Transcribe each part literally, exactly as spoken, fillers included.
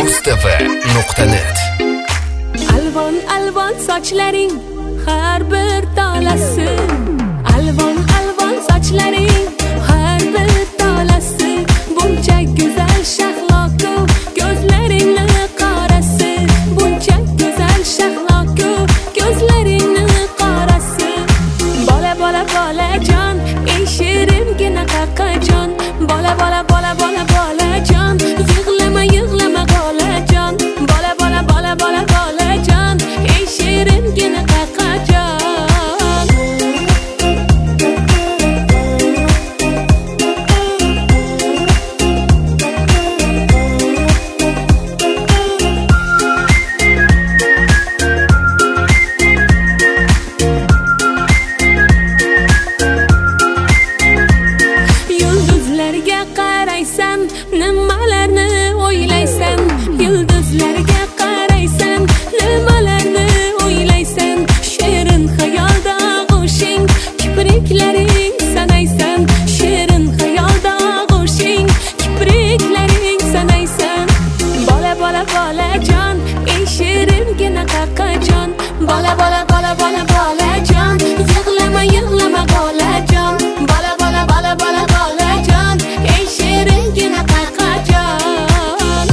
Mustafa nuqta net. Alvon alvon sochlaring har bir tolasi, alvon alvon sochlaring har bir tolasi, buncha go'zal shahloku ko'zlaringni qorasi, buncha go'zal shahloku ko'zlaringni qorasi. Bola bola bolajon, ey shiringina qaqajon, bola bola bola bola bolajon, yig'lama yig'lama bolajon, bola bola bola bola bolajon, ey shiringina qaqajon. Yulduzlarga qaraysan, nimalarni o'ylaysan? Yulduzlarga qaraysan, nimalarni o'ylaysan? Shirin xayolda g'ushing, kipriklaring sanaysan. Shirin xayolda g'ushing, kipriklaring sanaysan. Bola bola bolajon, ey shiringina qaqajon, bola bola bola bola bolajon, yig'lama yig'lama bolajon, bola bola bola bola bolajon, ey shiringina qaqajon.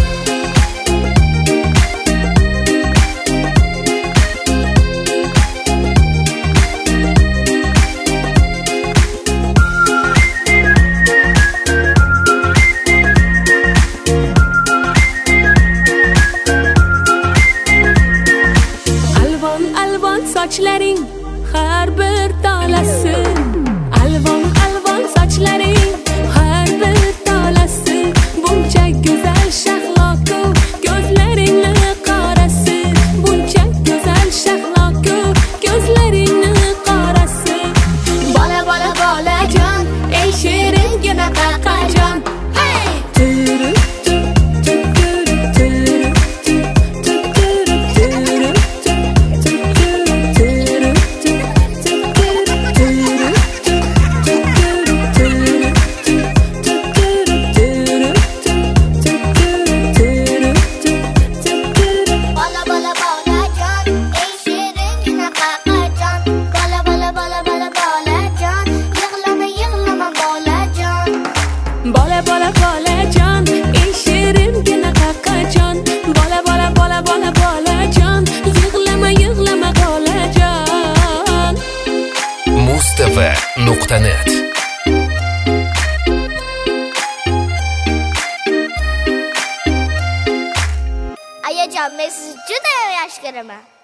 Alvon alvon sochlaring har bir tolasi, alvon alvon sochlaring har bir tolasi, buncha go'zal shahloku ko'zlaringni qorasi, buncha go'zal shahloku ko'zlaringni qorasi. Bola bola bolajon, ey shiringina qaqajon, hey! Bola bola bolajon, ey shiringina qaqajon, bola bola bola bola bolajon, yig'lama yig'lama bolajon. Mustafa nuqta net. Ayajon, men sizni juda yaxshi ko'raman.